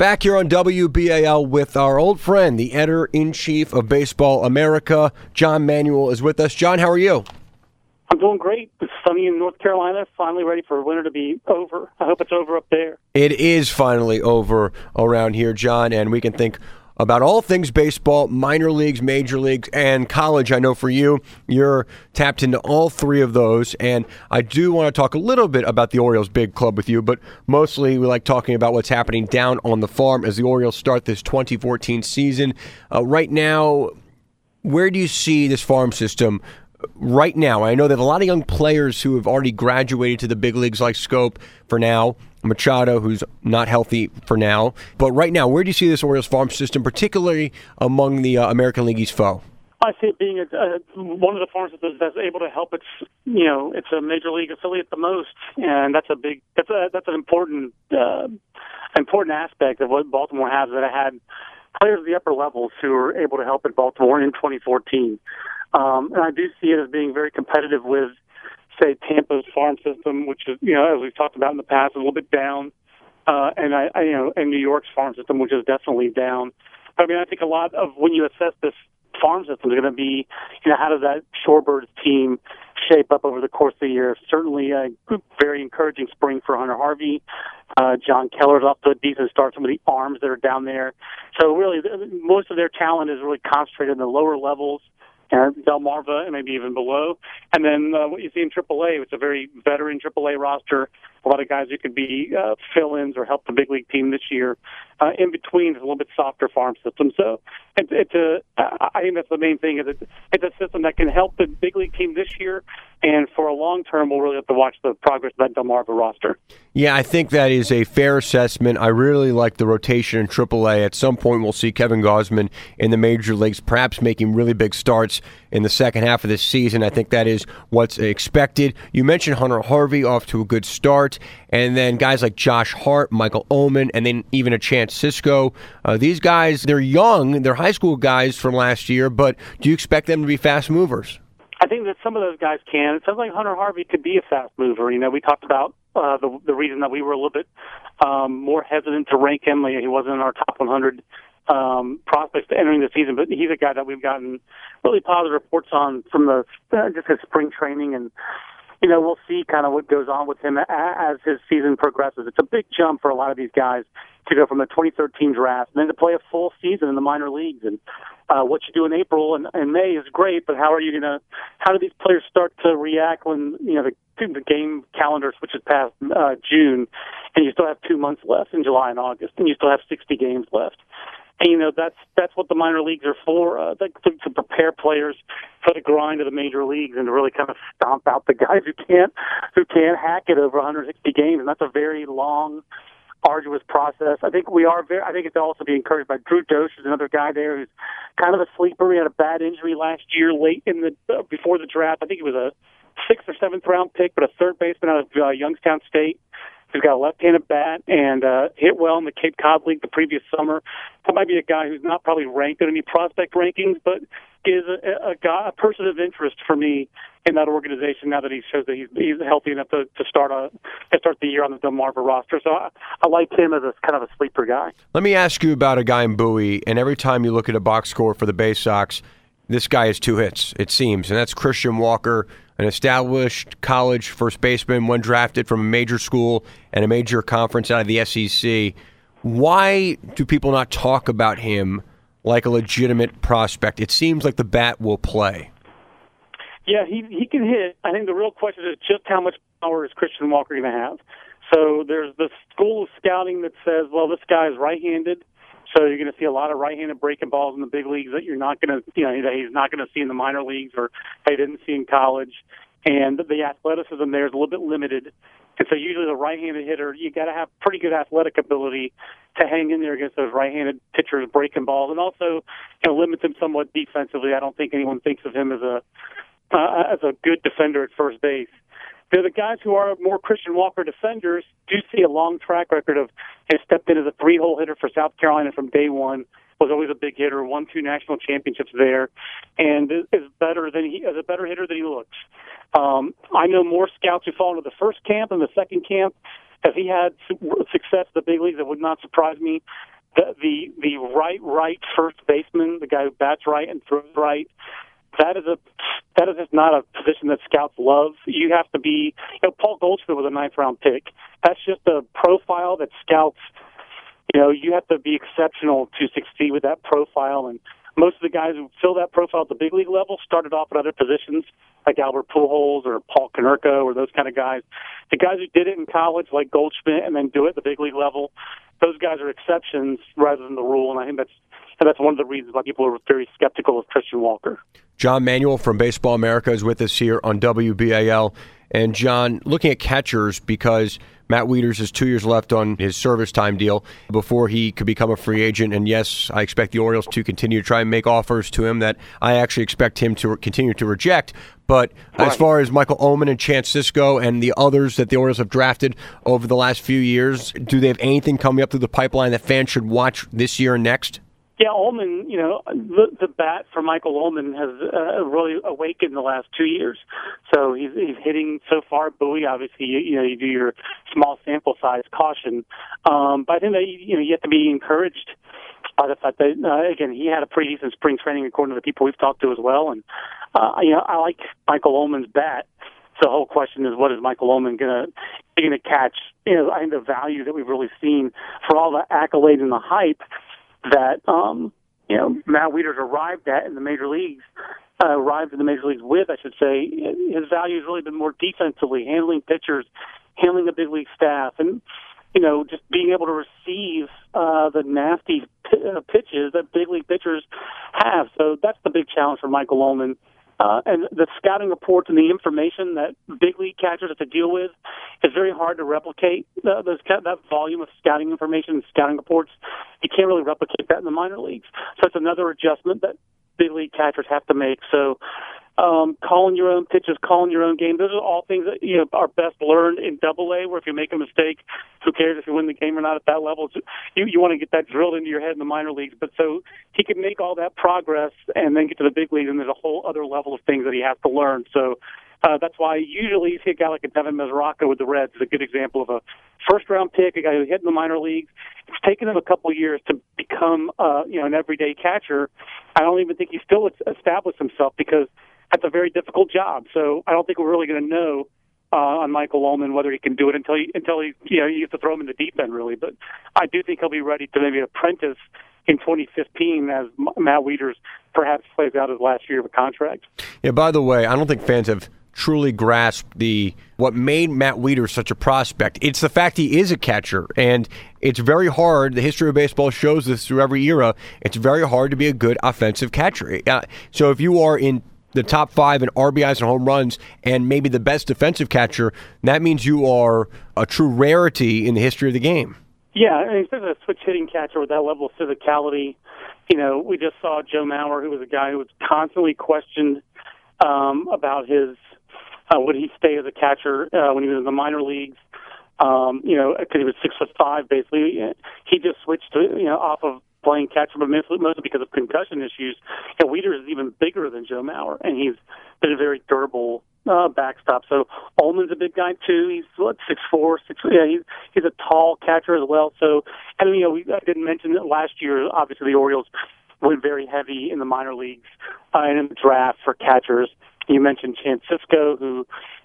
Back here on WBAL with our old friend, the editor-in-chief of Baseball America, John Manuel, is with us. John, how are you? I'm doing great. It's sunny in North Carolina, finally ready for winter to be over. I hope it's over up there. It is finally over around here, John, and we can think about all things baseball, minor leagues, major leagues, and college. I know for you, you're tapped into all three of those, and I do want to talk a little bit about the Orioles big club with you, but mostly we like talking about what's happening down on the farm as the Orioles start this 2014 season. Right now, where do you see this farm system right now? I know that a lot of young players who have already graduated to the big leagues like Scope for now, Machado, who's not healthy for now. But right now, where do you see this Orioles farm system, particularly among the American League East foe? I see it being one of the farm systems that's able to help it's a major league affiliate the most, and that's an important aspect of what Baltimore has, that it had players at the upper levels who were able to help at Baltimore in 2014. And I do see it as being very competitive with, say, Tampa's farm system, which is, as we've talked about in the past, a little bit down, and New York's farm system, which is definitely down. I mean, I think a lot of when you assess this farm system is going to be, how does that Shorebirds team shape up over the course of the year? Certainly a very encouraging spring for Hunter Harvey. John Keller's off to a decent start. Some of the arms that are down there. So really, most of their talent is really concentrated in the lower levels, Delmarva, and maybe even below. And then what you see in AAA, it's a very veteran AAA roster. A lot of guys who could be fill-ins or help the big league team this year. In between is a little bit softer farm system. So I think that's the main thing. Is it's a system that can help the big league team this year, and for a long term, we'll really have to watch the progress of that Delmarva roster. Yeah, I think that is a fair assessment. I really like the rotation in AAA. At some point, we'll see Kevin Gausman in the major leagues, perhaps making really big starts in the second half of this season. I think that is what's expected. You mentioned Hunter Harvey off to a good start, and then guys like Josh Hart, Michael Oman, and then even a Chance Sisco. These guys, they're young. They're high school guys from last year, but do you expect them to be fast movers? I think that some of those guys can. It sounds like Hunter Harvey could be a fast mover. We talked about the reason that we were a little bit more hesitant to rank him. He wasn't in our top 100 prospects entering the season, but he's a guy that we've gotten really positive reports on from just his spring training, and we'll see kind of what goes on with him as his season progresses. It's a big jump for a lot of these guys to go from the 2013 draft and then to play a full season in the minor leagues. And what you do in April and May is great, but how do these players start to react when the game calendar switches past June, and you still have 2 months left in July and August, and you still have 60 games left? And that's what the minor leagues are for, to prepare players for the grind of the major leagues and to really kind of stomp out the guys who can't hack it over 160 games. And that's a very long, arduous process. I think I think it's also be encouraged by Drew Dosh, is another guy there who's kind of a sleeper. He had a bad injury last year, late in before the draft. I think he was a 6th or 7th round pick, but a third baseman out of Youngstown State. He's got a left-handed bat and hit well in the Cape Cod League the previous summer. That might be a guy who's not probably ranked in any prospect rankings, but is a person of interest for me in that organization now that he shows that he's healthy enough to start the year on the Delmarva roster. So I like him as a kind of a sleeper guy. Let me ask you about a guy in Bowie, and every time you look at a box score for the Bay Sox, this guy has 2 hits, it seems, and that's Christian Walker, an established college first baseman, one drafted from a major school and a major conference out of the SEC. Why do people not talk about him like a legitimate prospect? It seems like the bat will play. Yeah, he can hit. I think the real question is just how much power is Christian Walker going to have? So there's the school of scouting that says, well, this guy is right-handed, so you're going to see a lot of right-handed breaking balls in the big leagues that you're not going to, that he's not going to see in the minor leagues or they didn't see in college. And the athleticism there is a little bit limited. And so usually the right-handed hitter, you got to have pretty good athletic ability to hang in there against those right-handed pitchers breaking balls, and also limits him somewhat defensively. I don't think anyone thinks of him as a good defender at first base. The guys who are more Christian Walker defenders do see a long track record of has stepped in as a 3-hole hitter for South Carolina from day one, was always a big hitter, won 2 national championships there, and is a better hitter than he looks. I know more scouts who fall into the first camp and the second camp If he had success in the big leagues, it would not surprise me. The right first baseman, the guy who bats right and throws right, that is just not a position that scouts love. You have to be, Paul Goldschmidt was a 9th round pick. That's just a profile that scouts, you have to be exceptional to succeed with that profile. And most of the guys who fill that profile at the big league level started off at other positions, like Albert Pujols or Paul Konerko or those kind of guys. The guys who did it in college, like Goldschmidt, and then do it at the big league level, those guys are exceptions rather than the rule. And I think that's one of the reasons why people are very skeptical of Christian Walker. John Manuel from Baseball America is with us here on WBAL. And John, looking at catchers, because Matt Wieters has 2 years left on his service time deal before he could become a free agent. And yes, I expect the Orioles to continue to try and make offers to him that I actually expect him to continue to reject. But as far as Michael Ohman and Chance Sisco and the others that the Orioles have drafted over the last few years, do they have anything coming up through the pipeline that fans should watch this year and next? Yeah, Ullman, the bat for Michael Ullman has really awakened the last 2 years. So he's hitting so far buoy. Obviously, you do your small sample size caution. But I think that, you have to be encouraged by the fact that, again, he had a pretty decent spring training according to the people we've talked to as well. And, I like Michael Ullman's bat. So the whole question is, what is Michael Ullman going to catch? I think the value that we've really seen for all the accolades and the hype that Matt Wieters arrived in the major leagues with, I should say, his value has really been more defensively, handling pitchers, handling the big league staff, and just being able to receive the nasty pitches that big league pitchers have. So that's the big challenge for Michael Ullman. And the scouting reports and the information that big league catchers have to deal with is very hard to replicate. That volume of scouting information and scouting reports, you can't really replicate that in the minor leagues. So it's another adjustment that big league catchers have to make. So calling your own pitches, calling your own game, those are all things that are best learned in Double-A, where if you make a mistake, who cares if you win the game or not at that level? You want to get that drilled into your head in the minor leagues. But so he can make all that progress and then get to the big leagues, and there's a whole other level of things that he has to learn. So that's why usually you see a guy like a Devin Mesoraco with the Reds is a good example of a first-round pick, a guy who hit in the minor leagues. It's taken him a couple of years to become an everyday catcher. I don't even think he's still established himself because that's a very difficult job. So I don't think we're really going to know on Michael Ullman whether he can do it until he you have to throw him in the deep end, really. But I do think he'll be ready to maybe apprentice in 2015 as Matt Wieters perhaps plays out his last year of a contract. Yeah, by the way, I don't think fans have truly grasped what made Matt Wieters such a prospect. It's the fact he is a catcher, and it's very hard. The history of baseball shows this through every era. It's very hard to be a good offensive catcher. So if you are in the top 5 in RBIs and home runs and maybe the best defensive catcher, that means you are a true rarity in the history of the game. Yeah, and especially a switch-hitting catcher with that level of physicality. We just saw Joe Mauer, who was a guy who was constantly questioned about his would he stay as a catcher when he was in the minor leagues, because he was 6'5", basically. He just switched to, off of playing catcher, but mostly because of concussion issues. Wieters is even bigger than Joe Mauer, and he's been a very durable backstop. So Ullman's a big guy too. He's 6'4", 6. Yeah, he's a tall catcher as well. So, and I didn't mention that last year. Obviously, the Orioles went very heavy in the minor leagues and in the draft for catchers. You mentioned Chance Sisco, who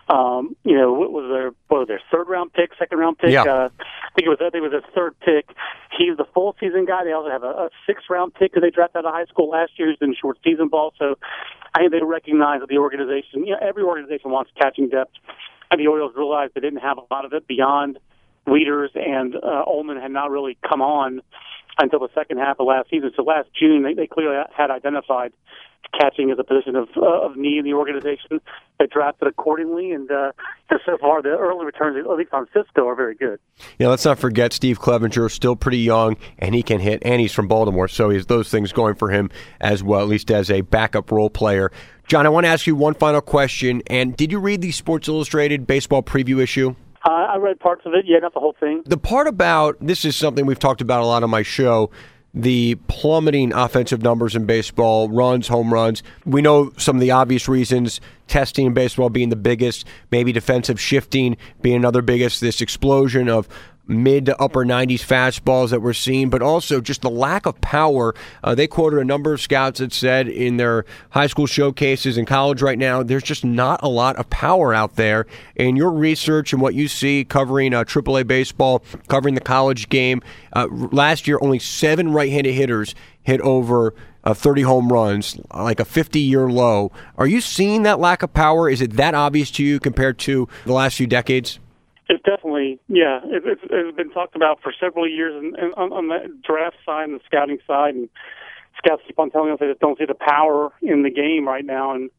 what was their second round pick? Yeah. I think it was their third pick. He's the full season guy. They also have a 6th round pick that they drafted out of high school last year. He's in short season ball. So I think they recognize that the organization, every organization wants catching depth, and the Orioles realized they didn't have a lot of it beyond Wieters, and Ullman had not really come on until the second half of last season. So last June, they clearly had identified catching as a position of need in the organization. They drafted accordingly, and so far the early returns, at least on Sisco, are very good. Yeah, let's not forget Steve Clevenger, still pretty young, and he can hit, and he's from Baltimore, so he has those things going for him as well, at least as a backup role player. John, I want to ask you one final question, and did you read the Sports Illustrated baseball preview issue? I read parts of it, not the whole thing. The part about, this is something we've talked about a lot on my show, the plummeting offensive numbers in baseball, runs, home runs. We know some of the obvious reasons, testing in baseball being the biggest, maybe defensive shifting being another biggest, this explosion of mid to upper 90s fastballs that we're seeing, but also just the lack of power. They quoted a number of scouts that said in their high school showcases in college right now, there's just not a lot of power out there. In your research and what you see covering AAA baseball, covering the college game, last year only 7 right-handed hitters hit over 30 home runs, like a 50-year low. Are you seeing that lack of power? Is it that obvious to you compared to the last few decades? It's definitely, yeah. It's been talked about for several years and on the draft side and the scouting side, and scouts keep on telling us they just don't see the power in the game right now. And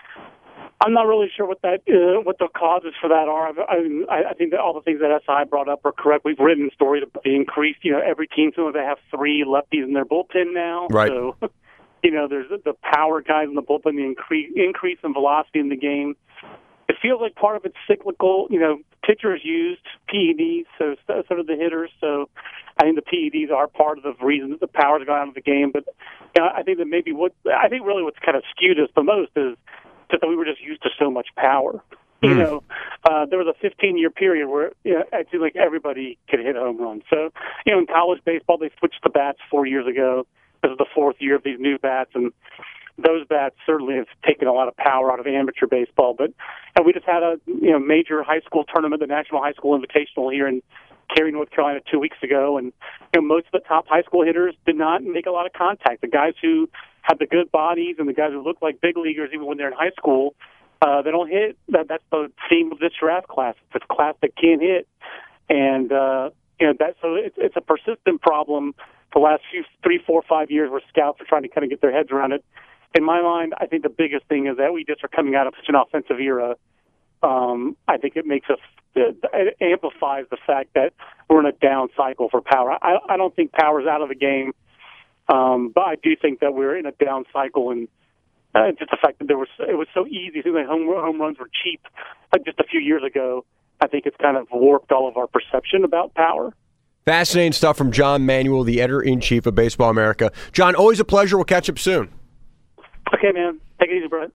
I'm not really sure what the causes for that are. I think that all the things that SI brought up are correct. We've written stories about the increase. Every team seems to have 3 lefties in their bullpen now. Right. So, there's the power guys in the bullpen, the increase in velocity in the game. It feels like part of it's cyclical. Pitchers used PEDs, so do the hitters. So I think the PEDs are part of the reason that the power's gone out of the game. But I think that maybe what's kind of skewed us the most is just that we were just used to so much power. There was a 15-year period where I feel like everybody could hit a home run. So in college baseball, they switched the bats 4 years ago. This is the 4th year of these new bats, and those bats certainly have taken a lot of power out of amateur baseball. But we just had a major high school tournament, the National High School Invitational here in Cary, North Carolina 2 weeks ago, and most of the top high school hitters did not make a lot of contact. The guys who had the good bodies and the guys who looked like big leaguers even when they're in high school, they don't hit. That's the theme of this draft class. It's a class that can't hit, and so it's a persistent problem. The last 3, 4, 5 years where scouts are trying to kind of get their heads around it. In my mind, I think the biggest thing is that we just are coming out of such an offensive era. I think it amplifies the fact that we're in a down cycle for power. I don't think power's out of the game, but I do think that we're in a down cycle, and just the fact that it was so easy. Like home runs were cheap just a few years ago. I think it's kind of warped all of our perception about power. Fascinating stuff from John Manuel, the editor-in-chief of Baseball America. John, always a pleasure. We'll catch up soon. Okay, man. Take it easy, Brett.